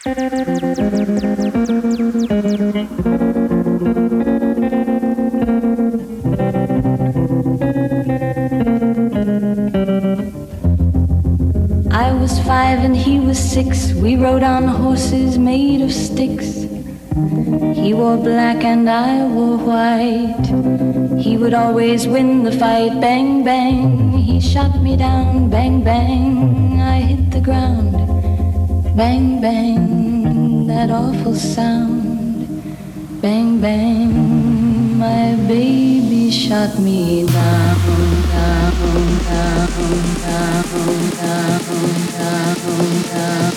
I was 5 and he was 6. We rode on horses made of sticks. He wore black and I wore white. He would always win the fight. Bang, bang, he shot me down. Bang, bang, I hit the ground. Bang, bang, that awful sound. Bang, bang, my baby shot me down, down, down, down, down, down, down,